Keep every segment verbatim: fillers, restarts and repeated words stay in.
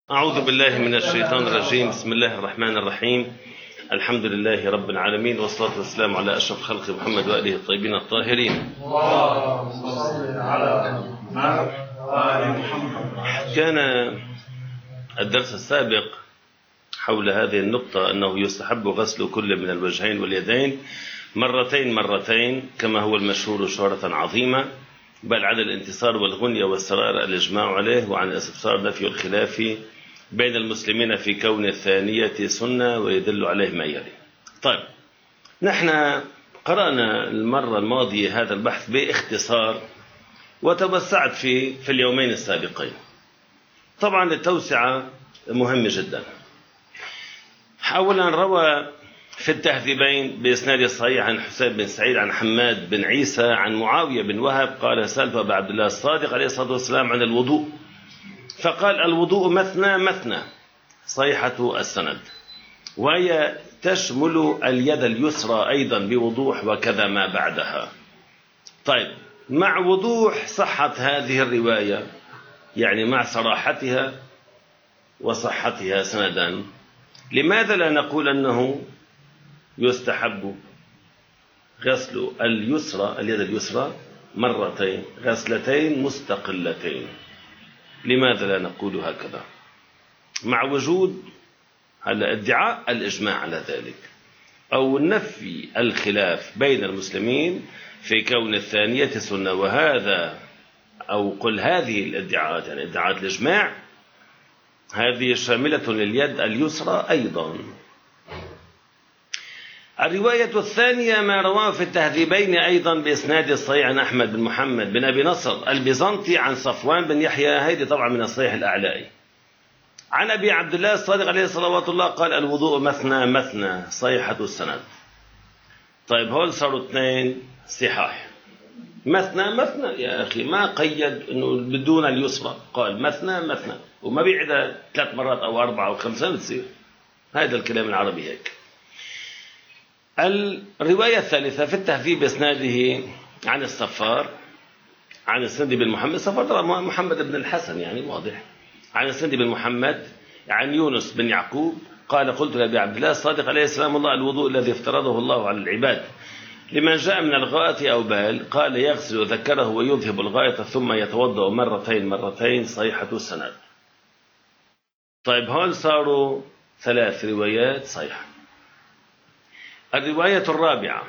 أعوذ بالله من الشيطان الرجيم. بسم الله الرحمن الرحيم. الحمد لله رب العالمين، والصلاة والسلام على أشرف خلق محمد وآله الطيبين الطاهرين. كان الدرس السابق حول هذه النقطة أنه يستحب غسل كل من الوجهين واليدين مرتين مرتين كما هو المشهور شهرة عظيمة، بل على الانتصار والغنية والسرائر الإجماع عليه، وعن الاستفسار نفي الخلاف بين المسلمين في كون الثانية سنة ويدل عليه ما يلي. طيب، نحن قرأنا المرة الماضية هذا البحث باختصار وتوسعت فيه في اليومين السابقين. طبعا التوسعة مهمة جدا. أولا روى في التهذيبين بإسناد صحيح عن حسين بن سعيد عن حماد بن عيسى عن معاوية بن وهب قال سألت أبا عبد الله الصادق عليه الصلاة والسلام عن الوضوء فقال الوضوء مثنى مثنى صيحة السند، وهي تشمل اليد اليسرى أيضا بوضوح وكذا ما بعدها. طيب، مع وضوح صحة هذه الرواية، يعني مع صراحتها وصحتها سندا، لماذا لا نقول أنه يستحب غسل اليسرى اليد اليسرى مرتين غسلتين مستقلتين؟ لماذا لا نقول هكذا مع وجود هلا ادعاء الإجماع على ذلك أو نفي الخلاف بين المسلمين في كون الثانية سنة؟ وهذا أو قل هذه الادعاءات، يعني ادعاءات الإجماع، هذه شاملة لليد اليسرى أيضا. الرواية الثانية ما رواه في التهذيبين أيضا بإسناد الصحيح عن أحمد بن محمد بن أبي نصر البيزنطي عن صفوان بن يحيى، هيدي طبعا من الصحيح الأعلائي، عن أبي عبد الله الصادق عليه صلوات الله قال الوضوء مثنى مثنى صيحة السند. طيب، هول صاروا اثنين صحاح، مثنى مثنى يا أخي، ما قيد أنه بدون اليسرى، قال مثنى مثنى وما بيعدها ثلاث مرات أو أربعة أو خمسة بتصير. هذا الكلام العربي هيك. الرواية الثالثة في التهذيب بإسناده عن الصفار عن السندي بن محمد، صفار محمد بن الحسن يعني واضح، عن السندي بن محمد عن يونس بن يعقوب قال قلت لأبي عبد الله الصادق عليه السلام الله الوضوء الذي افترضه الله على العباد لمن جاء من الغائط أو بال قال يغسل ذكره ويذهب الغائط ثم يتوضأ مرتين مرتين صيحة السند. طيب، هون صاروا ثلاث روايات صحيحة. الرواية الرابعة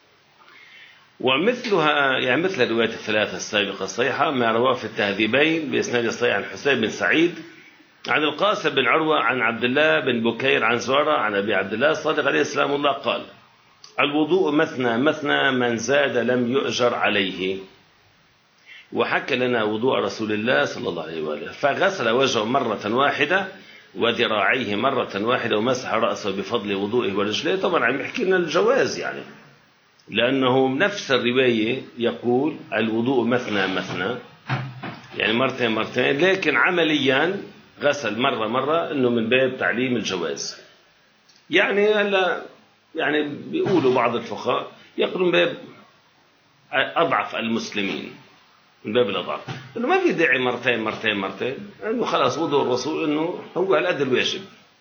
ومثلها يعني مثل الرواية الثلاثة السابقة الصحيحة ما رواه في التهذيبين بإسناد الصحيح عن حسين بن سعيد عن القاسم بن عروة عن عبد الله بن بكير عن زهرة عن أبي عبد الله الصادق عليه السلام الله قال الوضوء مثنى مثنى من زاد لم يؤجر عليه. وحكى لنا وضوء رسول الله صلى الله عليه وآله فغسل وجهه مرة واحدة وذراعيه مرة واحدة ومسح رأسه بفضل وضوئه ورجليه. طبعا عم يحكي لنا الجواز، يعني لأنه نفس الرواية يقول الوضوء مثنى مثنى يعني مرتين مرتين، لكن عمليا غسل مرة مرة إنه من باب تعليم الجواز. يعني هلا يعني بيقولوا بعض الفقهاء يقولون باب أضعف المسلمين، من باب الأضعف، إنه ما في داعي مرتين مرتين مرتين، إنه خلاص وضوء الرسول إنه هو على قد الواجب.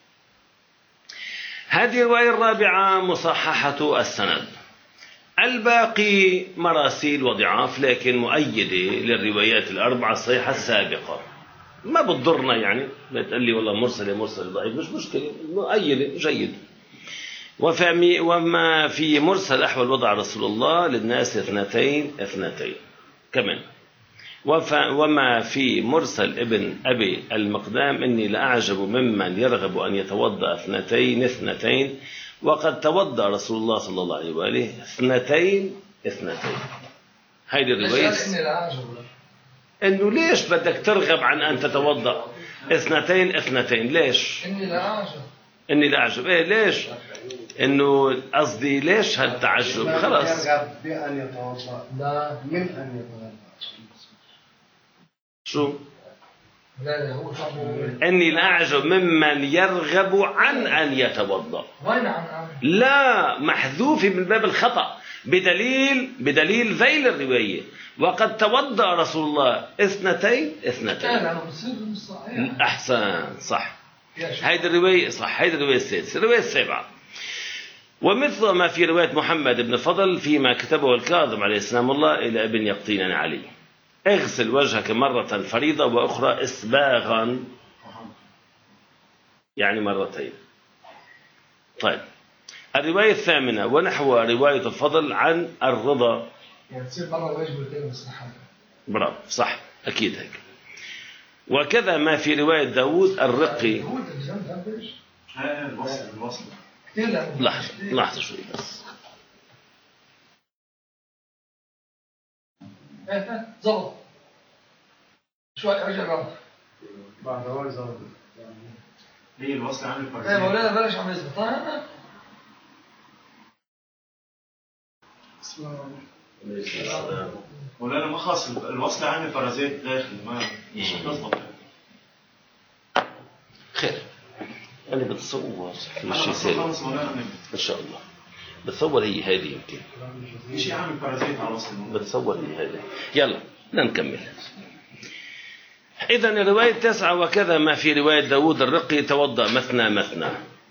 هذه الرواية الرابعة مصححة السند، الباقي مراسيل وضعاف لكن مؤيدة للروايات الأربعة الصحيحة السابقة، ما بتضرنا يعني لا تقول لي والله مرسل مرسل ضعيف، مش مشكلة، مؤيدة جيد. وما في مرسل أحوال وضع رسول الله للناس اثنتين اثنتين كمان. وما في مرسل ابن أبي المقدام إني لأعجب ممن يرغب أن يتوضأ اثنتين اثنتين وقد توضأ رسول الله صلى الله عليه وآله اثنتين اثنتين. هيدي الرواية إنه ليش بدك ترغب عن أن تتوضأ اثنتين اثنتين؟ ليش إني لأعجب إني لأعجب إيه ليش؟ إنه قصدي ليش هالتعجب؟ خلاص يرغب بأن يتوضأ لا من أن يتوضأ. شو؟ لا لا هو إني لأعجب ممن يرغب عن أن يتوضأ. وين عن؟ لا، محذوف من باب الخطأ، بدليل بدليل ذيل الرواية. وقد توضأ رسول الله اثنتين اثنتين. أحسن، صح. هيدي الرواية صح، هيدي الرواية السادسة. الرواية السابعة: ومثل ما في رواية محمد بن فضل فيما كتبه الكاظم عليه السلام الله إلى ابن يقطين علي: اغسل وجهك مرة فريضة وأخرى إسباغا، يعني مرتين. طيب، الرواية الثامنة: ونحو رواية الفضل عن الرضا، يعني تصير مرة واجب والتاني مستحب. برافو، صح، أكيد هيك. وكذا ما في رواية داود الرقي. الوصل الوصل لحظة لحظة شوي بس. ظبط شوي، رجع بعد بعد هواي ظبط. ليه الوصل عامل فرق؟ ايه مولانا بلاش عم يظبط. بسم الله الرحمن الرحيم. مولانا ما خاص الوصل عامل فرازات داخل، ما مش بتظبط. خير، أنا بتصور مش يصير إن شاء الله. بتصور هي هذه يمكن شيء عامل فرازات على الوصل. بتصور هي هذه. يلا نكمل. إذن الرواية التاسعة: وكذا ما في رواية داود الرقي توضأ مثنى مثنى.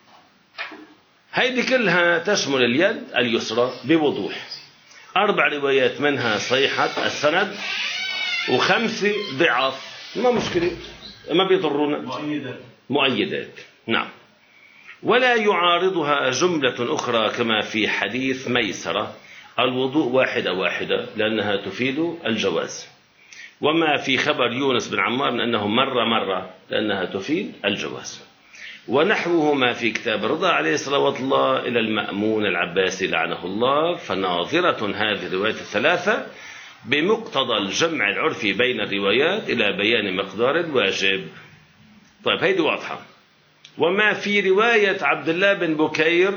هيدي كلها تشمل اليد اليسرى بوضوح. أربع روايات منها صحيحة السند، وخمسة ضعاف، ما مشكلة، ما بيضرونا، مؤيدات مؤيدات. نعم. ولا يعارضها جملة أخرى كما في حديث ميسرة: الوضوء واحدة واحدة، لأنها تفيد الجواز. وما في خبر يونس بن عمار من أنه مرة مرة، لأنها تفيد الجواز. ونحوه ما في كتاب الرضا عليه صلوات الله إلى المأمون العباسي لعنه الله. فناظرة هذه الروايات الثلاثة بمقتضى الجمع العرفي بين الروايات إلى بيان مقدار الواجب. طيب، هيدي واضحة. وما في رواية عبد الله بن بكير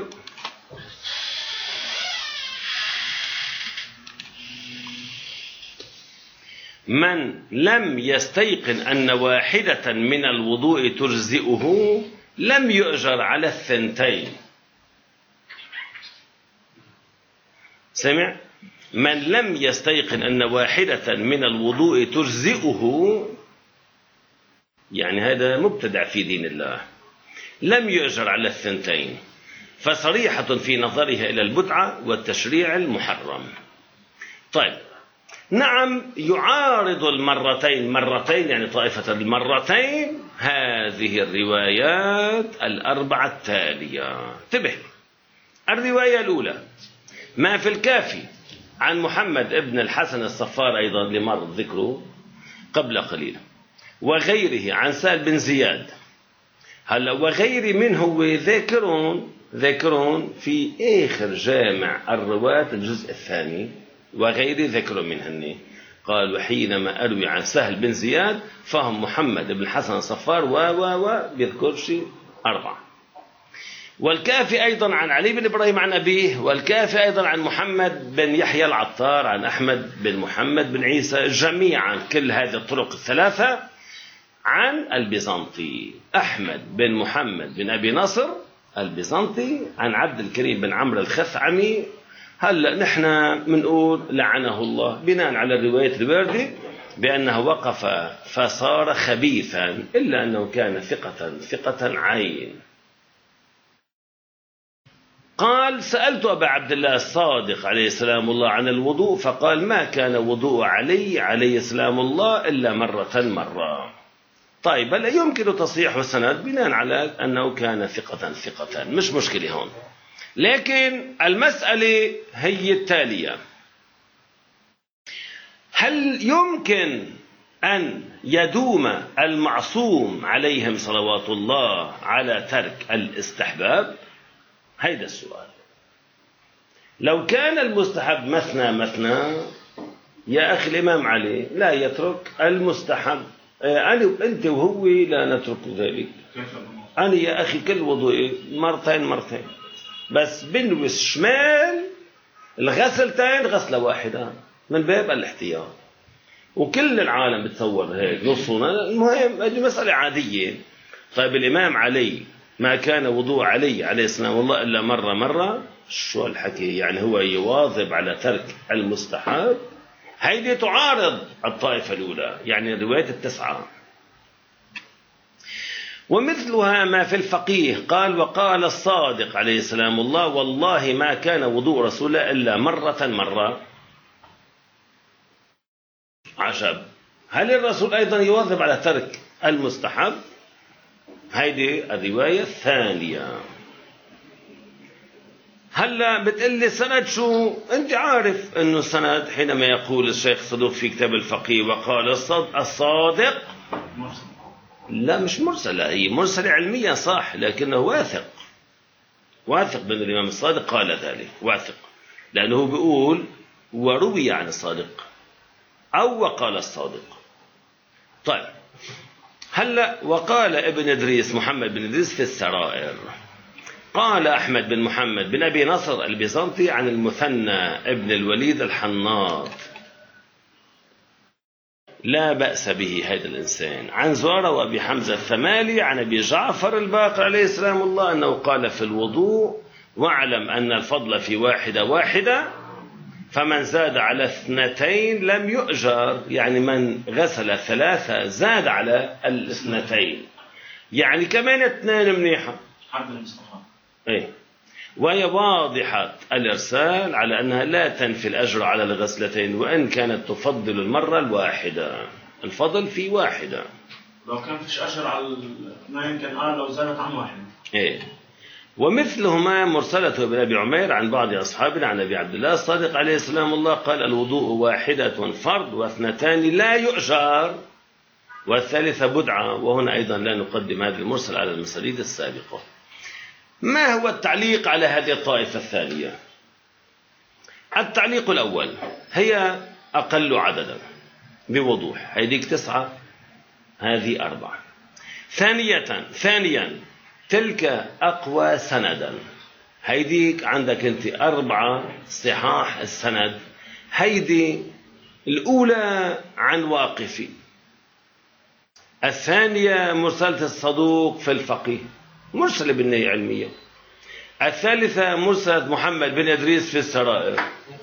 من لم يستيقن أن واحدة من الوضوء تجزئه لم يؤجر على الثنتين. سمع؟ من لم يستيقن أن واحدة من الوضوء تجزئه، يعني هذا مبتدع في دين الله، لم يؤجر على الثنتين، فصريحة في نظرها إلى البدعة والتشريع المحرم. طيب، نعم، يعارض المرتين مرتين يعني طائفة المرتين هذه الروايات الأربعة التالية. انتبه، الرواية الأولى ما في الكافي عن محمد ابن الحسن الصفار، أيضا لمر ذكره قبل قليل، وغيره عن سهل بن زياد. هلا وغير من هو ذاكرون ذاكرون في آخر جامع الرواة الجزء الثاني، وغير ذكر منهن. قال: وحينما أروي عن سهل بن زياد فهم محمد بن الحسن الصفار و و و بيذكر شيء أربعة. والكافي أيضا عن علي بن إبراهيم عن أبيه، والكافي أيضا عن محمد بن يحيى العطار عن أحمد بن محمد بن عيسى، جميعا كل هذه الطرق الثلاثة عن البيزنطي أحمد بن محمد بن أبي نصر البيزنطي عن عبد الكريم بن عمرو الخثعمي. هلأ نحن منقول لعنه الله بناء على الرواية الواردة بأنه وقف فصار خبيثا، إلا أنه كان ثقة ثقة عين. قال: سألت أبا عبد الله الصادق عليه السلام الله عن الوضوء، فقال: ما كان وضوء علي عليه السلام الله إلا مرة مرة. طيب، هل يمكن تصحيح السند بناء على أنه كان ثقة ثقة، مش مشكلة هون. لكن المسألة هي التالية: هل يمكن أن يدوم المعصوم عليهم صلوات الله على ترك الاستحباب؟ هيدا السؤال. لو كان المستحب مثنى مثنى، يا أخي الإمام علي لا يترك المستحب، أنا أنت وهو لا نترك ذلك. أنا يا أخي كل وضوء مرتين مرتين، بس بنوس شمال الغسلتين غسلة واحدة من باب الاحتياط، وكل العالم بتصور هيك نصنا. المهم هذه مسألة عادية. طيب، الإمام علي ما كان وضوء علي عليه السلام والله إلا مرة مرة، شو الحكي؟ يعني هو يواظب على ترك المستحب؟ هيدي تعارض الطائفة الأولى، يعني رواية التسعة. ومثلها ما في الفقيه قال: وقال الصادق عليه السلام الله: والله ما كان وضوء رسول الله إلا مرة مرة. عجب، هل الرسول أيضا يواظب على ترك المستحب؟ هيدي الرواية الثانية. هلا بتقلي السند شو؟ انت عارف انه السند حينما يقول الشيخ صدوق في كتاب الفقيه وقال الصادق، لا مش مرسلة، هي مرسلة علميا صح، لكنه واثق، واثق بأن الإمام الصادق قال ذلك، واثق، لأنه بيقول وروي عن الصادق أو وقال الصادق. طيب هلا وقال ابن إدريس محمد بن إدريس في السرائر، قال أحمد بن محمد بن أبي نصر البيزنطي عن المثنى ابن الوليد الحناط: لا بأس به هذا الإنسان. عن زرارة وأبي حمزة الثمالي عن أبي جعفر الباقر عليه السلام الله أنه قال في الوضوء: واعلم أن الفضل في واحدة واحدة، فمن زاد على اثنتين لم يؤجر. يعني من غسل ثلاثة زاد على الاثنتين، يعني كمان اثنين منيحة. حد المصطفى. ايه، وهي واضحة الإرسال على أنها لا تنفي الأجر على الغسلتين، وإن كانت تفضل المرة الواحدة، الفضل في واحدة. لو كان فيش أجر على الاثنين كان قال لو زادت عن واحد. إيه. ومثلهما مرسلة ابن أبي عمير عن بعض أصحابنا عن أبي عبد الله الصادق عليه السلام الله قال: الوضوء واحدة فرض، واثنتان لا يؤجر، والثالثة بدعة. وهنا أيضا لا نقدم هذا المرسل على المساليد السابقة. ما هو التعليق على هذه الطائفة الثانية؟ التعليق الأول: هي أقل عددا بوضوح، هذيك تسعة، هذه أربعة. ثانية ثانيا تلك أقوى سندا، هيديك عندك أنت أربعة صحاح السند. هيدي الأولى عن واقفي، الثانية مرسلة الصدوق في الفقيه، مرسلة بالنية علمية، الثالثة مرسلة محمد بن إدريس في السرائر،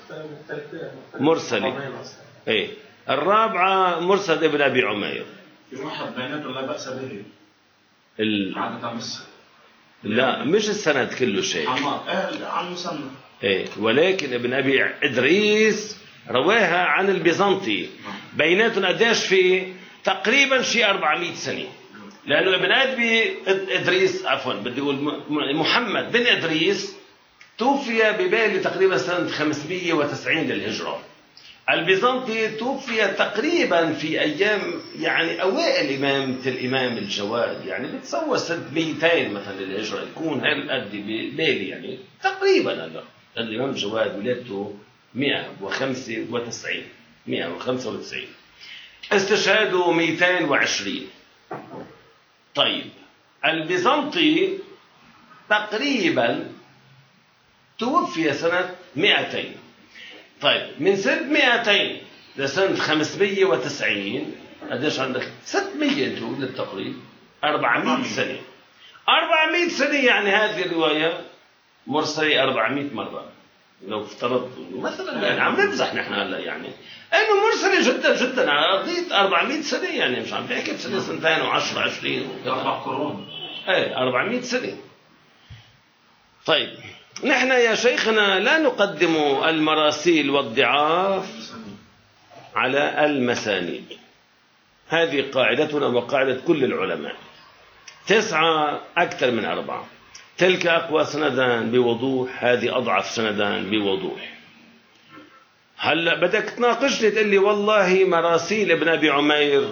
مرسلة. إيه. الرابعة مرسلة ابن أبي عمير. في واحد بيناته لا بأس به. ال... عادة مصر. لا مش السند كله شيء. عن مسمى. إيه، ولكن ابن أبي إدريس رواها عن البيزنطي، بيناتهم قديش في تقريبا شيء أربعمائة سنة، لأنه ابن أبي إدريس عفوا بدي أقول محمد بن إدريس توفي ببالي تقريبا سنة خمسمائة وتسعين للهجرة. البيزنطي توفي تقريبا في أيام يعني أوائل إمامة الإمام الجواد، يعني بتصور سنة مئتين مثلا للهجرة، يكون هالقد ببالي يعني تقريبا. هلا الإمام الجواد ولادته مئة وخمسة وتسعين، مئة وخمسة وتسعين، استشهاده مئتين وعشرين. طيب البيزنطي تقريبا توفي سنة مئتين. طيب من سنة مئتين لسنة خمسمائة وتسعين قديش عندك؟ ستمائة انتوا للتقريب، أربعمائة سنة. أربعمائة سنة يعني هذه الرواية مرسلة أربعمائة مرة. لو افترضت مثلا يعني عم نمزح نحن هلا يعني انه مرسلة جدا جدا على ارضية أربعمائة سنة، يعني مش عم بحكي بسنة سنتين وعشرة عشرين أربع قرون. ايه أربعمائة سنة. طيب نحن يا شيخنا لا نقدم المراسيل والضعاف على المسانيد، هذه قاعدتنا وقاعدة كل العلماء. تسعة أكثر من أربعة، تلك أقوى سندان بوضوح، هذه أضعف سندان بوضوح. هلا بدك تناقشني تقول لي والله مراسيل ابن أبي عمير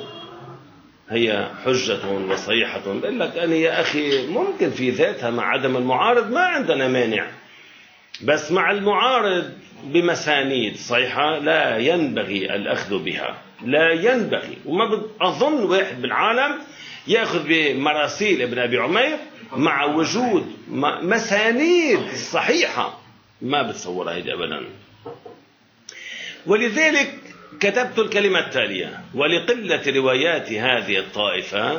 هي حجة وصيحة، بقول لك أنا يا أخي ممكن في ذاتها مع عدم المعارض ما عندنا مانع، بس مع المعارض بمسانيد صحيحة لا ينبغي الأخذ بها، لا ينبغي. وما أظن واحد بالعالم يأخذ بمراسيل ابن أبي عمير مع وجود مسانيد صحيحة، ما بتصورها هيدي أبدا. ولذلك كتبت الكلمة التالية: ولقلة روايات هذه الطائفة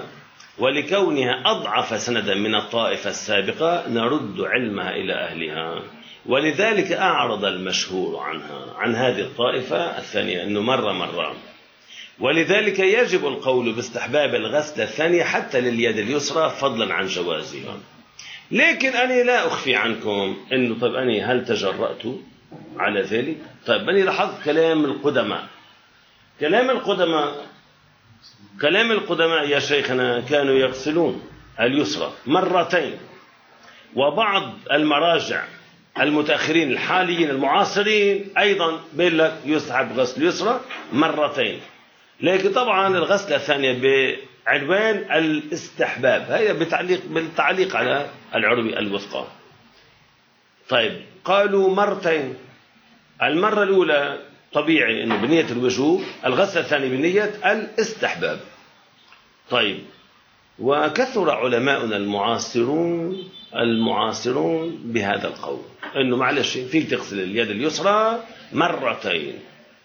ولكونها أضعف سندا من الطائفة السابقة نرد علمها إلى أهلها. ولذلك أعرض المشهور عنها عن هذه الطائفة الثانية أنه مرة مرة. ولذلك يجب القول باستحباب الغسل الثانية حتى لليد اليسرى فضلا عن جوازها. لكن أنا لا أخفي عنكم أنه طيب أنا هل تجرأت على ذلك؟ طيب أنا لاحظت كلام القدماء كلام القدماء كلام القدماء يا شيخنا كانوا يغسلون اليسرى مرتين، وبعض المراجع المتأخرين الحاليين المعاصرين أيضا بيقول لك يستحب غسل اليسرى مرتين. لكن طبعا الغسلة الثانية بعنوان الاستحباب، هي بتعليق بالتعليق على العروي الوثقى. طيب قالوا مرتين، المرة الأولى طبيعي أنه بنية الوجوب، الغسلة الثانية بنية الاستحباب. طيب وكثر علماؤنا المعاصرون المعاصرون بهذا القول أنه معلش فيك تغسل اليد اليسرى مرتين.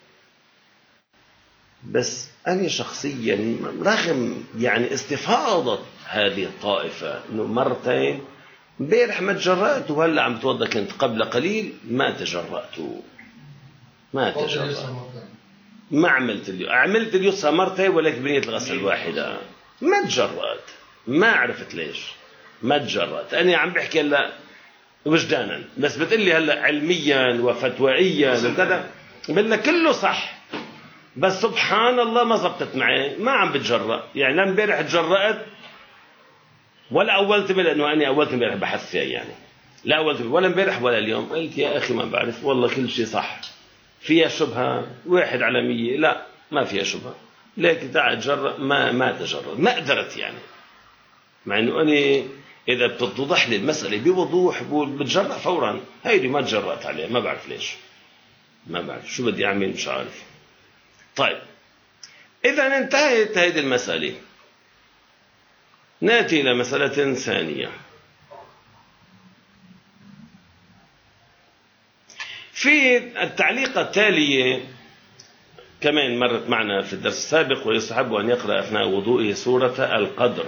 بس أنا شخصيا رغم يعني استفاضة هذه الطائفة أنه مرتين، امبارح ما تجرأت وهلا عم توضى كنت قبل قليل ما تجرأت ما تجرأت ما عملت اليسرى عملت اليسرى مرتين ولكن بنية الغسل الواحدة ما تجرأت، ما عرفت ليش ما تجرأت. أنا عم بحكي هلا وجدانا، بس بتقول لي هلا علميا وفتوائيا وكذا بقول لك كله صح، بس سبحان الله ما زبطت معي، ما عم بتجرأ. يعني لا امبارح تجرأت ولا أولت بي، لأنه أنا أولت امبارح بحث فيها يعني لا أولت بي ولا امبارح ولا اليوم. قلت يا أخي ما بعرف والله كل شيء صح، فيها شبهة واحد على مية، لا ما فيها شبهة، لكن تعال تجرأ ما ما تجرأ ما قدرت يعني. مع إنه أنا إذا بتتضح لي المسألة بوضوح بقول بتجرأ فورا، هيدي ما تجرأت عليها ما بعرف ليش، ما بعرف شو بدي أعمل مش عارف. طيب إذا انتهت هذه المسألة، نأتي إلى مسألة ثانية. في التعليقة التالية كمان مرت معنا في الدرس السابق: ويستحب أن يقرأ أثناء وضوئه سورة القدر.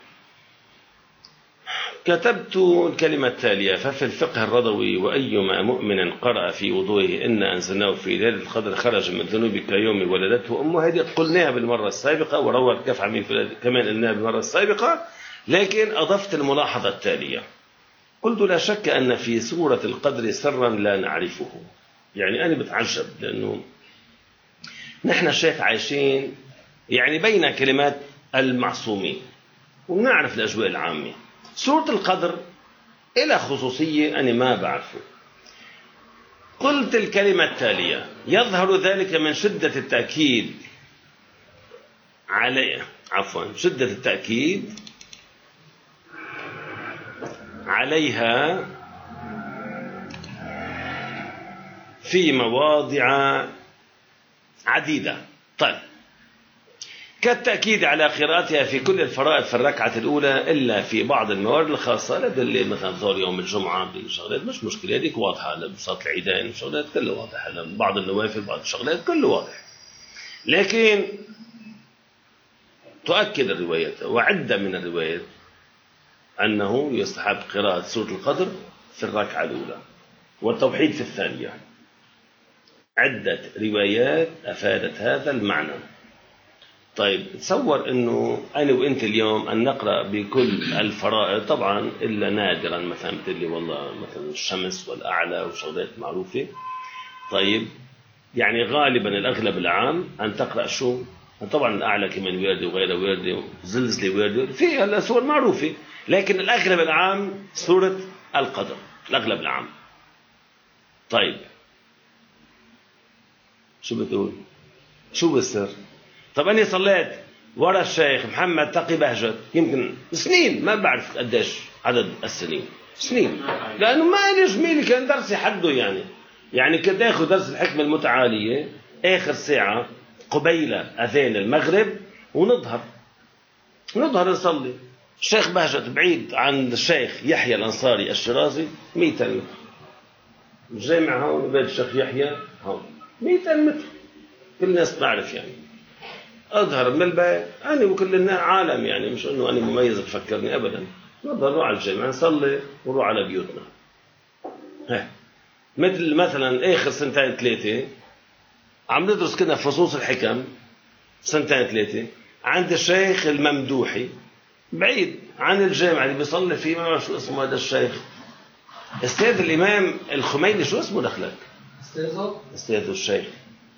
كتبت الكلمة التالية: ففي الفقه الرضوي وأيما مؤمن قرأ في وضوئه إن أنزلناه في ليلة القدر خرج من ذنوب كيوم ولدته أمه. هذه قلناها بالمرة السابقة، وروى الكف عمين كمان قلناها بالمرة السابقة، لكن أضفت الملاحظة التالية: قلت لا شك أن في سورة القدر سرا لا نعرفه. يعني أنا بتعجب لأنه نحن الشيخ عايشين يعني بين كلمات المعصومين ونعرف الأجواء العامة. سورة القدر إلى خصوصية أنا ما بعرفه. قلت الكلمة التالية: يظهر ذلك من شدة التأكيد عليه عفوا شدة التأكيد عليها في مواضع عديدة. طيب كالتأكيد على قراءتها في كل الفرائض في الركعة الأولى إلا في بعض الموارد الخاصة، لدل مثلا ظهر يوم الجمعة بشغلات مش مشكلة، هذيك واضحة، لبساط العيدين شغلات كله واضحة، بعض النوافل بعض الشغلات كله واضح. لكن تؤكد الروايات وعدة من الروايات أنه يستحب قراءة سورة القدر في الركعة الأولى والتوحيد في الثانية. عدة روايات أفادت هذا المعنى. طيب تصور أنه أنا وإنت اليوم أن نقرأ بكل الفرائض، طبعا إلا نادرا مثلا مثل لي والله مثلا الشمس والأعلى وشغلات معروفة. طيب يعني غالبا الأغلب العام أن تقرأ شو؟ طبعا الأعلى كمان وردي وغيره وردي زلزلة وردي، في هلا سور معروفة، لكن الأغلب العام سورة القدر الأغلب العام. طيب شو بتقول؟ شو بالسر؟ طب أنا صليت ورا الشيخ محمد تقي بهجت يمكن سنين، ما بعرف قديش عدد السنين، سنين، لأنه ما لي جميلي كان درسي حده يعني يعني كنت آخذ درس الحكمة المتعالية آخر ساعة قبيل أذان المغرب ونظهر ونظهر نصلي. الشيخ بهجت بعيد عن الشيخ يحيى الأنصاري الشرازي مئتين متر، الجامع هون بيت الشيخ يحيى هون مئتين متر، كل الناس تعرف يعني. أظهر من البيت أنا وكل الناس عالم يعني، مش إنه أنا مميز بفكرني أبدا. نظهر نروح على الجامع نصلي ونروح على بيوتنا. ها مثل مثلا آخر سنتين ثلاثة عم ندرس كنا فصوص الحكم سنتين ثلاثة عند الشيخ الممدوحي بعيد عن الجامعة اللي بيصلي فيه، ما شو اسمه هذا الشيخ، استاذ الإمام الخميني، شو اسمه دخلك؟ استاذه؟ استاذ الشيخ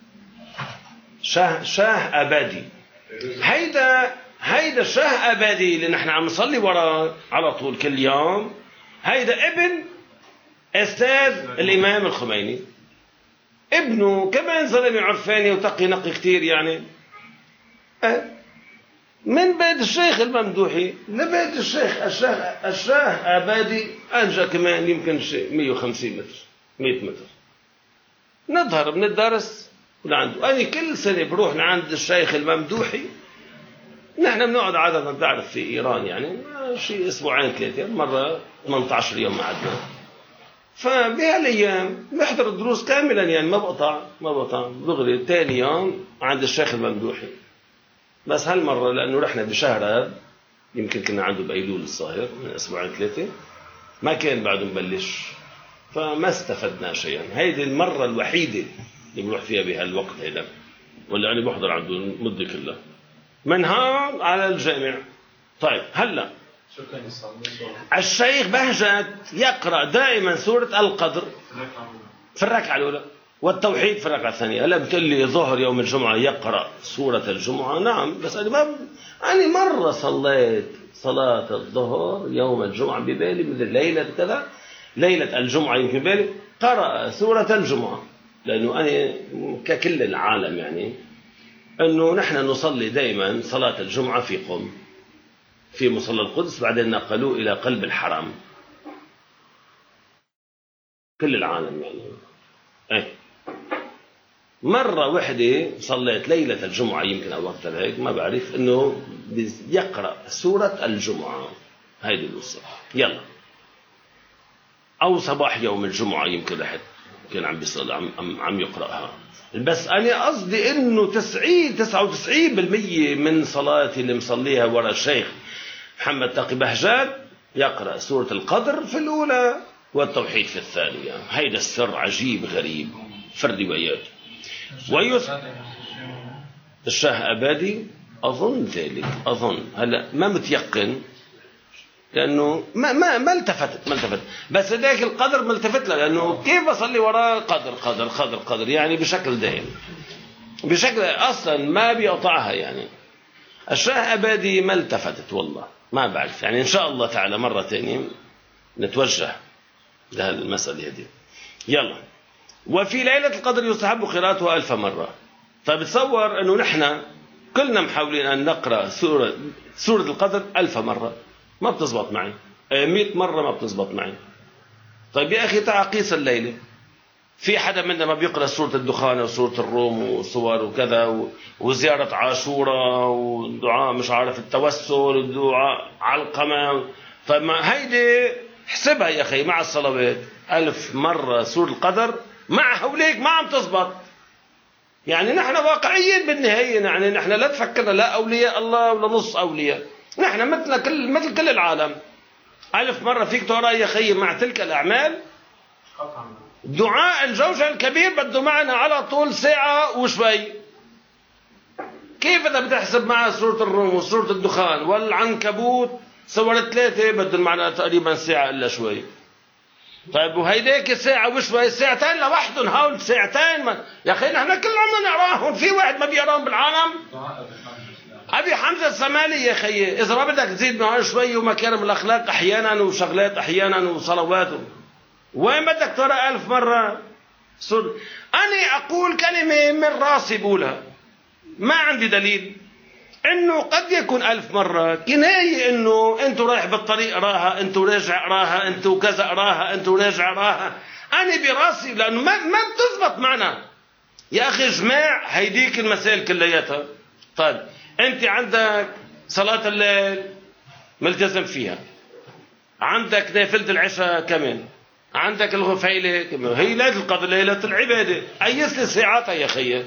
شاه شاه أبادي. هيدا هيدا شاه أبادي اللي نحن عم نصلي وراه على طول كل يوم، هيدا ابن استاذ الإمام الخميني، ابنه كمان زلمة عرفاني وتقي نقي كتير يعني. أه. من بيت الشيخ الممدوحي لبيت الشيخ الشاه الشاه أبادي أنجا كمان يمكن شيء مية وخمسين متر مية متر. نظهر من الدرس لعنده. أنا كل سنة بروح لعند الشيخ الممدوحي، نحن بنقعد عادة بتعرف في إيران يعني شيء أسبوعين ثلاثة، مرة ثمانية عشر يوم قعدنا. فبهالأيام بحضر الدروس كاملا يعني ما بقطع ما بقطع دغري. ثاني يوم عند الشيخ الممدوحي، بس هالمرة لأنه رحنا بشهر يمكن كنا عنده بأيلول الصاهر من أسبوعين ثلاثة، ما كان بعده مبلش، فما استفدنا شيئا. هيدي المرة الوحيدة اللي بروح فيها بهالوقت هيدا، ولا أنا بحضر عنده المدة كلها منها على الجامع. طيب هلا الشيخ بهجت يقرأ دائما سورة القدر في الركعة الأولى والتوحيد في الركعة الثانية. هلا بتقول لي ظهر يوم الجمعة يقرأ سورة الجمعة، نعم، بس أنا ما أنا مرة صليت صلاة الظهر يوم الجمعة ببالي مثل ليلة كذا، ليلة الجمعة يمكن بالي قرأ سورة الجمعة، لأنه أنا ككل العالم يعني أنه نحن نصلي دائما صلاة الجمعة في قم في مصلى القدس، بعدين نقلوه إلى قلب الحرم، كل العالم يعني. أي مرة وحدة صليت ليلة الجمعة يمكن أو وقت هيك ما بعرف، إنه يقرأ سورة الجمعة هيدي القصة يلا، أو صباح يوم الجمعة يمكن رحت كان عم بيصلي عم عم يقرأها. بس أنا قصدي إنه تسعين تسعة وتسعين بالمية من صلاتي اللي مصليها ورا الشيخ محمد تقي بهجات يقرأ سورة القدر في الأولى والتوحيد في الثانية. هيدا السر عجيب غريب في الروايات. ويس الشاه أبادي أظن ذلك، أظن هلا ما متيقن لأنه ما ما ما التفتت ما التفت بس ذاك القدر ملتفت له، لأنه كيف بصلي وراه قدر قدر قدر قدر يعني بشكل دائم، بشكل أصلا ما بيقطعها يعني. الشاه أبادي ما التفتت والله ما بعرف يعني. إن شاء الله تعالى مرة ثانية نتوجه لهالمسألة هذه. يلا. وفي ليلة القدر يستحب قراءتها ألف مرة. فبتصور أنه نحن كلنا محاولين أن نقرأ سورة سورة القدر ألف مرة، ما بتزبط معي. مئة مرة ما بتزبط معي. طيب يا أخي تعال قيس الليلة، في حدا منا ما بيقرأ سورة الدخان وسورة الروم وصور وكذا وزيارة عاشوراء ودعاء مش عارف التوسل ودعاء علقمة؟ طيب ما هيدي حسبها يا أخي مع الصلوات ألف مرة سورة القدر مع هوليك ما عم تزبط. يعني نحن واقعيين بالنهاية، يعني نحن لا تفكرنا لا أولياء الله ولا نص أولياء، نحن مثل كل مثل كل العالم. ألف مرة فيك تقرأ يا أخي مع تلك الأعمال. دعاء الجوشة الكبير بده معنا على طول ساعة وشوي. كيف إذا بتحسب معها سورة الروم وسورة الدخان والعنكبوت صور ثلاثة بدهم معنا تقريبا ساعة إلا شوي. طيب وهيديك ساعة وشوي ساعتين لوحدهم، هول ساعتين من... يا أخي نحن كلنا نقراهم، في واحد ما بيقراهم بالعالم؟ أبي حمزة السمالي يا أخي إذا ما بدك تزيد معه شوي ومكارم الأخلاق أحيانا وشغلات أحيانا وصلوات، وين بدك ترى ألف مرة سورة؟ أنا أقول كلمة من راسي بقولها ما عندي دليل، إنه قد يكون ألف مرة كناية إنه أنتوا رايح بالطريق راها، أنتوا راجع راها، أنتوا كذا راها، أنتوا راجع راها. أنا براسي لأنه ما ما بتزبط معنا يا أخي جماع هيديك المسائل كلياتها. طيب أنت عندك صلاة الليل ملتزم فيها، عندك نافلة العشاء كمان، عندك الغفيلة كمان، هي ليلة القدر ليلة العبادة. أيس لي ساعاتها يا أخي،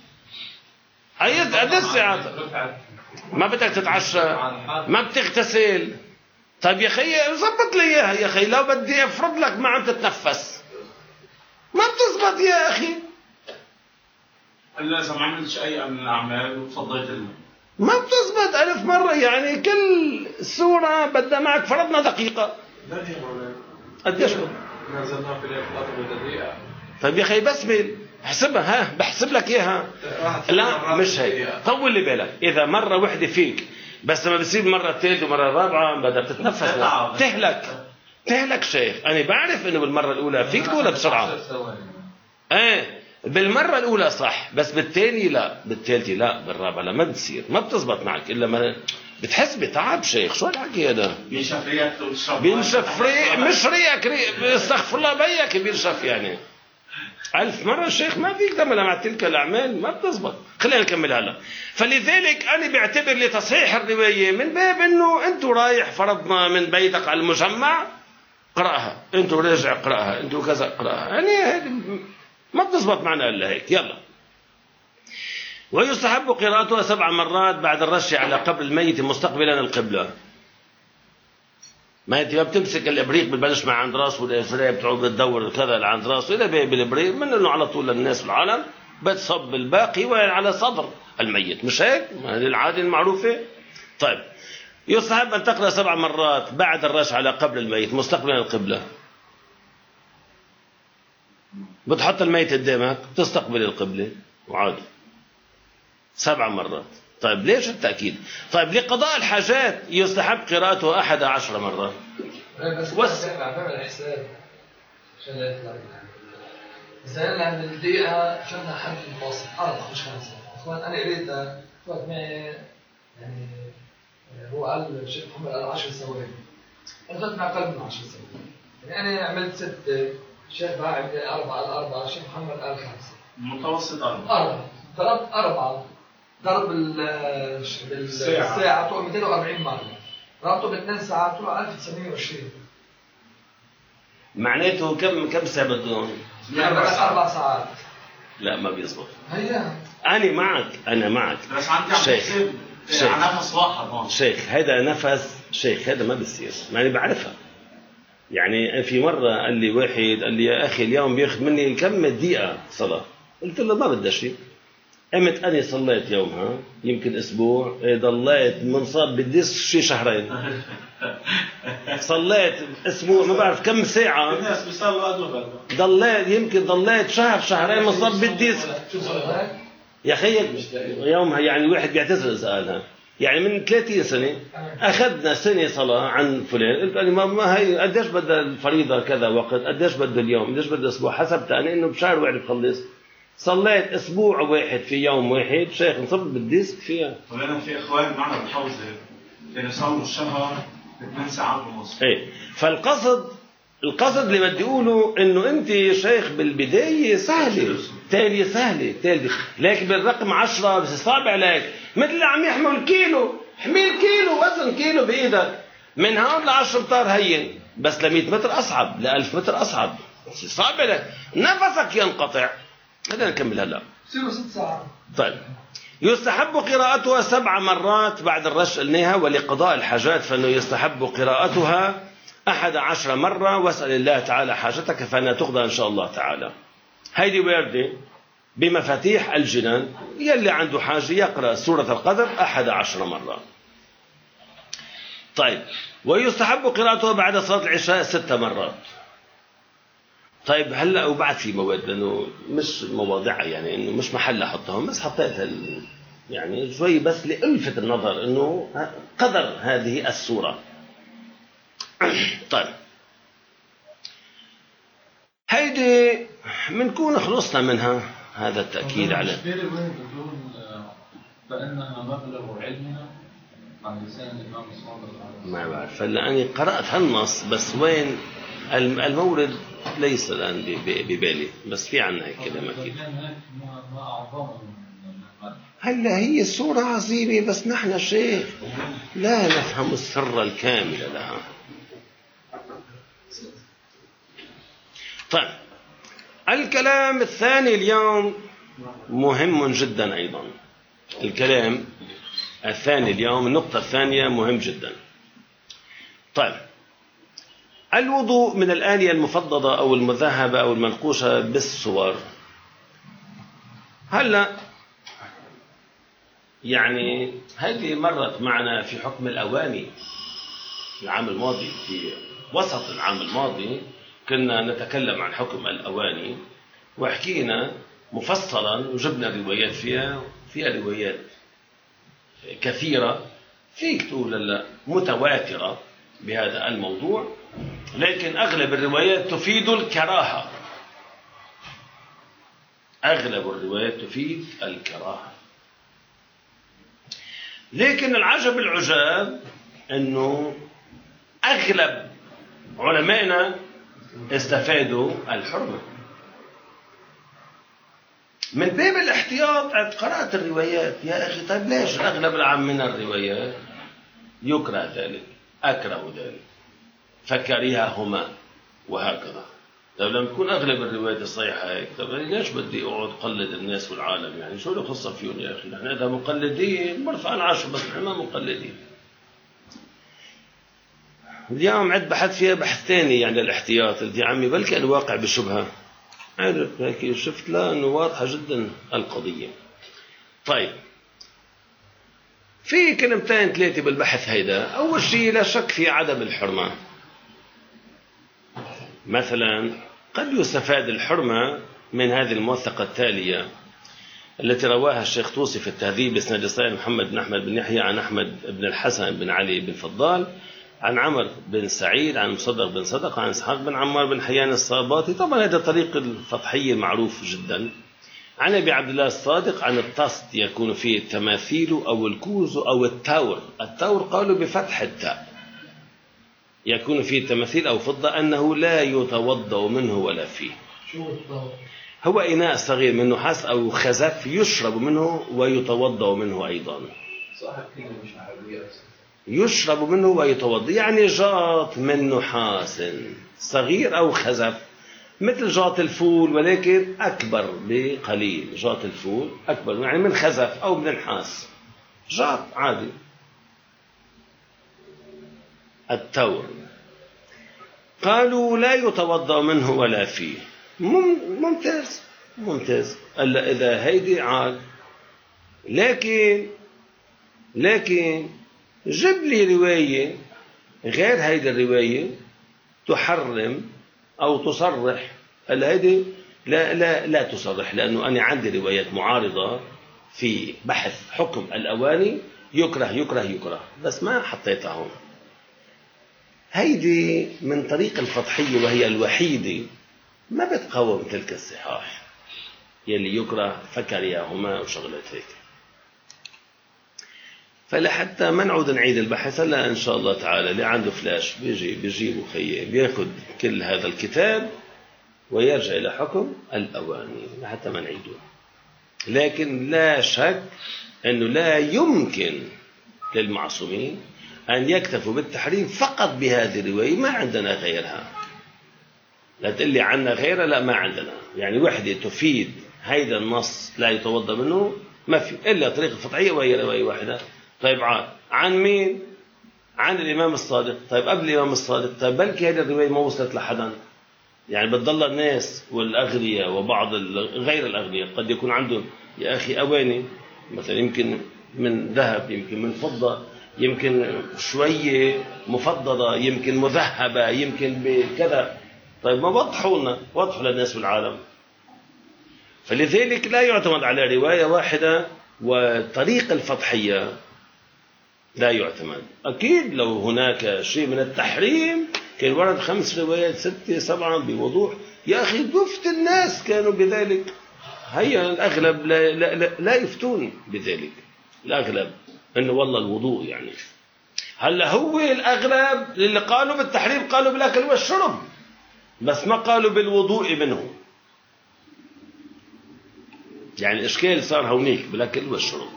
أيس قد ساعاتها؟ ما بدك تتعشى، ما بتغتسل. طيب يا أخي زبط لي إياها يا أخي، لو بدي أفرض لك ما عم تتنفس ما بتزبط يا أخي. إلا إذا ما عملتش أي من الأعمال وفضيت الماء ما بتزبط ألف مرة. يعني كل سورة بدها معك فرضنا دقيقة. قديش نزلنا في الإخلاص بدقيقة. طيب يا أخي بسمل احسبها. ها بحسب لك إياها. لا مش هيك. طول لي بالك. إذا مرة وحدة فيك بس لما بصير مرة الثالثة ومرة الرابعة بدها تتنفس تهلك تهلك شيخ. أنا بعرف إنه بالمرة الأولى فيك تقولها بسرعة. إيه بالمرة الأولى صح بس بالثانية لا، بالثالثة لا، بالرابعة لا، ما بتصير، ما بتزبط معك إلا ما بتحس بتعب شيخ. شو الحكي هذا؟ بينشف ريقك وتشرب. بينشف ريق مش ريقك ريق استغفر الله بيك بينشف يعني. ألف مرة شيخ ما فيك تعملها مع تلك الأعمال ما بتزبط. خلينا نكمل هلا. فلذلك أنا بعتبر لتصحيح الرواية من باب إنه أنتوا رايح فرضنا من بيتك على المجمع قرأها، أنتوا راجع قرأها، أنتوا كذا قرأها. يعني ما بتزبط معنا إلا هيك. يلا. ويستحب قراءتها سبع مرات بعد الرش على قبر الميت مستقبلا القبلة. ما انت ما بتمسك الابريق بتبلش مع عند راسه والافراء بتعود بتدور كذا لعند راسه الى بالابريق من انه على طول للناس والعالم بتصب الباقي وعلى صدر الميت. مش هيك؟ هذه العاده المعروفه. طيب يستحب ان تقرا سبع مرات بعد الرش على قبر الميت مستقبلا القبلة. بتحط الميت قدامك بتستقبل القبلة وعاد سبع مرات. طيب ليش التأكيد؟ طيب لقضاء الحاجات يستحب قراءته أحد عشر مرة. بس بس بعمل حساب عشان لا يطلع زين عند الدقيقة شفنا حد متوسط أربعة مش خمسة. إخوان أنا قريت فوق معي يعني هو قال الشيخ محمد قال عشر ثواني. أخذت مع قلب من عشر ثواني. يعني أنا عملت ستة الشيخ باع عندي أربعة قال أربعة الشيخ محمد قال خمسة. متوسط أربعة. أربعة ضربت أربعة ضرب الساعة طول مئتين وأربعين مرة ضربته باثنين ساعات طلع ألف وتسعمئة وعشرين. معناته كم كم ساعة بدهم؟ يعني بس أربع ساعات. لا ما بيزبط. هيا أنا معك أنا معك. بس عندي شيخ شيخ على نفس واحد هون. شيخ هذا نفس شيخ هذا ما بيصير. يعني بعرفها. يعني في مرة قال لي واحد قال لي يا أخي اليوم بياخذ مني كم دقيقة صلاة. قلت له ما بدي شيء. قمت أنا صليت يومها يمكن أسبوع ضليت منصاب بالديس شي شهرين. صليت أسبوع ما بعرف كم ساعة الناس بيصلوا قد ضليت يمكن ضليت شهر شهرين منصاب بالديس يا أخي يومها. يعني واحد بيعتذر إذا قالها. يعني من ثلاثين سنة أخذنا سنة صلاة عن فلان. قلت أنا ما, ما هي قديش بدها الفريضة كذا وقت قديش بده اليوم قديش بده أسبوع حسبت أنا إنه بشهر واحد بخلص. صليت اسبوع واحد في يوم واحد شيخ نصب بالديسك فيها. ولنا في اخوان معنا بالحوزه كانوا يصلوا الشهر ثمان ساعات ونص. ايه فالقصد القصد اللي بدي اقوله انه انت شيخ بالبدايه سهله تالي سهله تالي لكن بالرقم عشرة بس صعب عليك. مثل اللي عم يحمل كيلو حمل كيلو وزن كيلو بايدك من هون لعشر امتار هين بس ل مئة متر اصعب ل ألف متر اصعب صعب عليك نفسك ينقطع. خلينا نكمل هلا. سيبوا ست ساعات. طيب يستحب قراءتها سبع مرات بعد الرش قلناها. ولقضاء الحاجات فإنه يستحب قراءتها أحد عشر مرة. واسأل الله تعالى حاجتك فإنها تقضى إن شاء الله تعالى. هيدي واردة بمفاتيح الجنان. يلي عنده حاجة يقرأ سورة القدر أحد عشر مرة. طيب ويستحب قراءتها بعد صلاة العشاء ست مرات. طيب هلا وبعد في مواد لانه مش مواضيع يعني انه مش محل احطهم بس حطيتها يعني شوي بس لالفت النظر انه قدر هذه السوره. طيب هيدي بنكون خلصنا منها. هذا التاكيد على فانها مبلغ علمنا عن لسان الامام الصادق. ما بعرف هلا انا قرات هالنص بس وين المورد ليس الآن ببالي بس في عنا هيك كلام أكيد. هلا هي الصورة عظيمة بس نحن شيخ لا نفهم السر الكامل لها. طيب الكلام الثاني اليوم مهم جدا أيضا. الكلام الثاني اليوم النقطة الثانية مهم جدا. طيب الوضوء من الآنية المفضدة أو المذهبة أو المنقوشة بالصور. هلا يعني هذه مرت معنا في حكم الأواني العام الماضي، في وسط العام الماضي كنا نتكلم عن حكم الأواني وحكينا مفصلا وجبنا روايات فيها فيها روايات كثيرة فيك تقول لا متواترة بهذا الموضوع، لكن أغلب الروايات تفيد الكراهة. أغلب الروايات تفيد الكراهة. لكن العجب العجاب أنه أغلب علمائنا استفادوا الحرمة. من باب الاحتياط قرأت الروايات، يا أخي طيب ليش أغلب العام من الروايات يكره ذلك، أكره ذلك، فكرههما وهكذا. طيب لما تكون أغلب الروايات الصحيحة هيك، طيب ليش بدي أقعد أقلد الناس والعالم؟ يعني شو له خصة فيهم يا أخي؟ نحن إذا مقلدين برفع العشر، بس نحن ما مقلدين. اليوم عد بحث فيها بحث ثاني يعني الاحتياط، قلت يا عمي بلكي الواقع بشبهة، عرفت هيك شفت لا انه واضحه جدا القضيه. طيب في كلمتين ثلاثه بالبحث هيدا. اول شيء لا شك في عدم الحرمه. مثلا قد يستفاد الحرمه من هذه الموثقه التاليه التي رواها الشيخ طوسي في التهذيب باسناد صحيح محمد بن احمد بن يحيى عن احمد بن الحسن بن علي بن فضال عن عمر بن سعيد عن مصدق بن صدق عن اسحاق بن عمار بن حيان الصاباتي. طبعا هذا طريق الفضحية معروف جدا. عن ابي عبد الله الصادق عن الطست يكون فيه التماثيل او الكوز او التور. التور قالوا بفتح التاء، يكون فيه التماثيل او فضة، انه لا يتوضأ منه ولا فيه. شو التور؟ هو اناء صغير من نحاس او خزف يشرب منه ويتوضأ منه ايضا. صاحب كلمة مش عربية. يشرب منه ويتوضأ، يعني جاط من نحاس صغير أو خزف مثل جاط الفول ولكن أكبر بقليل. جاط الفول أكبر يعني من خزف أو من نحاس، جاط عادي. التور قالوا لا يتوضأ منه ولا فيه. ممتاز ممتاز. ألا إذا هيدي عاد، لكن لكن جب لي رواية غير هيدي الرواية تحرم أو تصرح. هلا هيدي لا لا لا تصرح، لأنه أنا عندي روايات معارضة في بحث حكم الأواني يكره يكره يكره، بس ما حطيتها هون. هيدي من طريق الفضحية وهي الوحيدة ما بتقاوم تلك الصحاح يلي يكره فكرههما وشغلات هيك. فلحتى ما نعود نعيد البحث، هلا ان شاء الله تعالى اللي عنده فلاش بيجي بيجيبه خيه بياخذ كل هذا الكتاب ويرجع الى حكم الاواني لحتى ما نعيده. لكن لا شك انه لا يمكن للمعصومين ان يكتفوا بالتحريم فقط بهذه الروايه، ما عندنا غيرها. لا تقول لي عنا غيرها، لا ما عندنا. يعني وحده تفيد هيدا النص لا يتوضا منه ما في الا طريقه الفضحيه وهي روايه واحده. طيب عاد عن مين؟ عن الإمام الصادق. طيب قبل الإمام الصادق، طيب بلكي هذه الرواية ما وصلت لحدا، يعني بتضل الناس والأغنياء وبعض غير الأغنياء قد يكون عندهم يا أخي أواني مثلا يمكن من ذهب، يمكن من فضة، يمكن شوية مفضلة، يمكن مذهبة، يمكن بكذا. طيب ما وضحوا لنا، وضحوا للناس والعالم. فلذلك لا يعتمد على رواية واحدة، وطريق الفضحية لا يعتمد. أكيد لو هناك شيء من التحريم كان ورد خمس روايات ستة سبعة بوضوح، يا أخي دفت الناس كانوا بذلك. هيا الأغلب لا, لا, لا, لا يفتون بذلك. الأغلب أنه والله الوضوء يعني. هلا هو الأغلب اللي قالوا بالتحريم قالوا بالأكل والشرب، بس ما قالوا بالوضوء منه. يعني الإشكال صار هونيك بالأكل والشرب.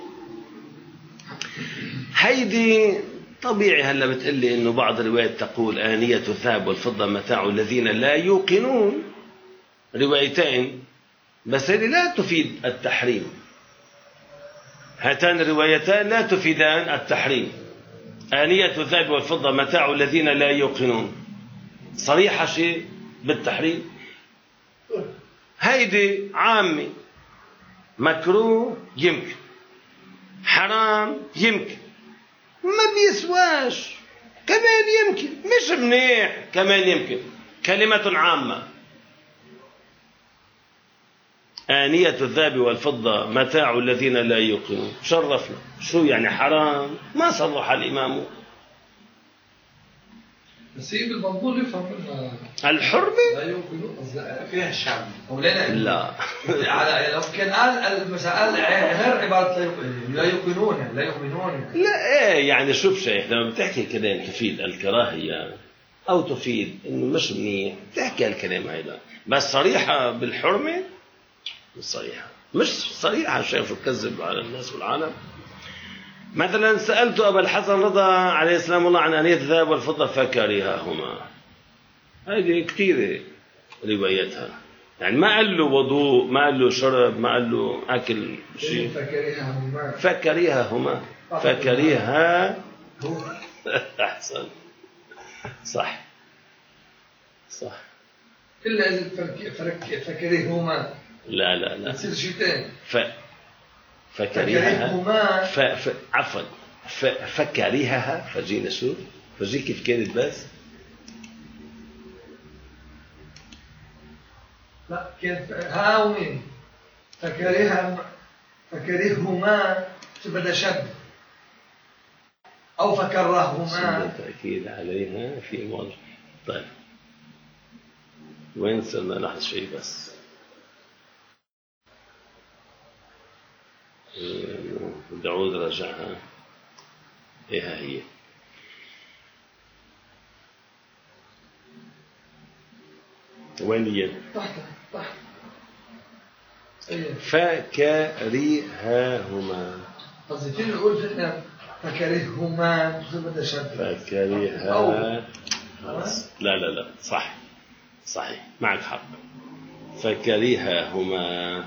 هيدي طبيعي. هلا بتقلي إنه بعض الروايات تقول آنية الذهب والفضة متاع الذين لا يوقنون، روايتين، بس هذه لا تفيد التحريم. هاتان الروايتان لا تفيدان التحريم. آنية الذهب والفضة متاع الذين لا يوقنون، صريحة شيء بالتحريم. هيدي عامة، مكروه يمكن، حرام يمكن، ما بيسواش كمان يمكن، مش منيح كمان يمكن، كلمة عامة. آنية الذهب والفضة متاع الذين لا يوقنون. شرفنا. شو يعني حرام؟ ما صرح الإمام. بس هي بالمنظور يفهم منها الحرمة لا يوقنون فيها الشعب. مولانا لا. على لو كان قال مثلا قال غير عبارة لا يوقنون لا يؤمنون. لا ايه يعني شوف شيخ، لما بتحكي كلام تفيد الكراهية أو تفيد إنه مش منيح بتحكي الكلام هيدا، بس صريحة بالحرمة مش صريحة، مش صريحة. شايف بكذب على الناس والعالم. مثلا سألت أبا الحسن رضا عليه السلام الله عن آنية الذهب والفضة فكرههما. هذه كثيرة روايتها، يعني ما قال له وضوء، ما قال له شرب، ما قال له أكل شيء. فكرههما فكرههما فكرهها. أحسن، صح صح. إلا إذا فكرههما لا لا لا تصير شيء ثاني. ف فكرهها ف... ف... عفوا ف... فكرهها. فجينا شو فجي كيف كانت بس لا كيف ها وين فكرهها فكرههما شو بدها شد أو فكرههما تأكيد عليها في موضع. طيب وين صرنا؟ لحظة شيء بس. بدي أعود راجعها. إيه هي وين هي؟ تحت تحت فكرههما. قصدي فينا نقول فينا فكرههما شو بدها شد فكرهها. لا لا لا صح صحيح معك حق. فكرههما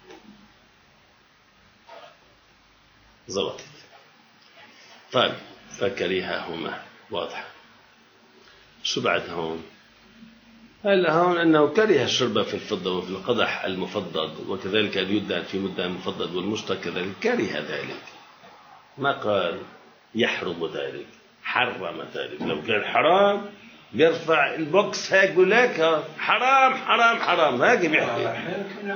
ضبطت. طيب فكرههما واضح. شو بعد هون؟ هلا هون أنه كره الشرب في الفضة وفي القدح المفضد، وكذلك أن يدعى في مدة المفضد والمشتى كذلك. كره ذلك، ما قال يحرم ذلك، حرم ذلك. لو كان حرام بيرفع البوكس هيك بقول لك حرام حرام حرام هيك بيحكي.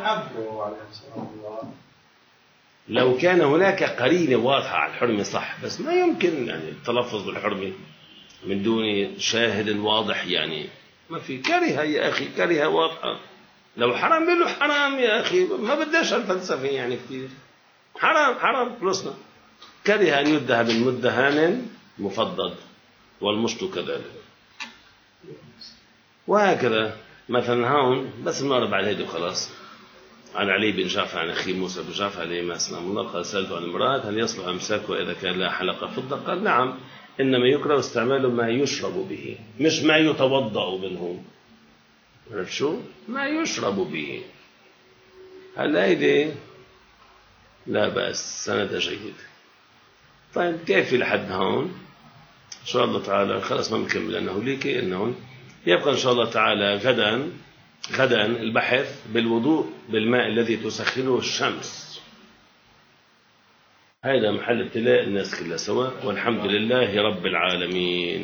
لو كان هناك قرينة واضحة على الحرمة صح، بس ما يمكن يعني التلفظ بالحرمة من دون شاهد واضح. يعني ما في. كره يا أخي، كره واضحة. لو حرام بيقول له حرام يا أخي، ما بديش الفلسفة يعني كثير. حرام حرام خلصنا. كره أن يدهى من مدهان مفضد والمشط كذلك، وهكذا. مثلا هون بس نقرب على هيدي وخلاص. عن علي بن جعفر عن أخي موسى بن جعفر عليه السلام الله قال سألت عن المرأة هل يصلح إمساكها إذا كان لها حلقة فضة؟ قال نعم، إنما يكره استعمال ما يشرب به مش ما يتوضأ منه. عرف شو؟ ما يشرب به. هل هيدي لا بأس، سند جيد. طيب كيف لحد هون؟ إن شاء الله تعالى خلاص ما نكمل لأنه ليك إنه يبقى إن شاء الله تعالى غدا غدا البحث بالوضوء بالماء الذي تسخنه الشمس. هذا محل ابتلاء الناس كلها سوا، والحمد لله رب العالمين.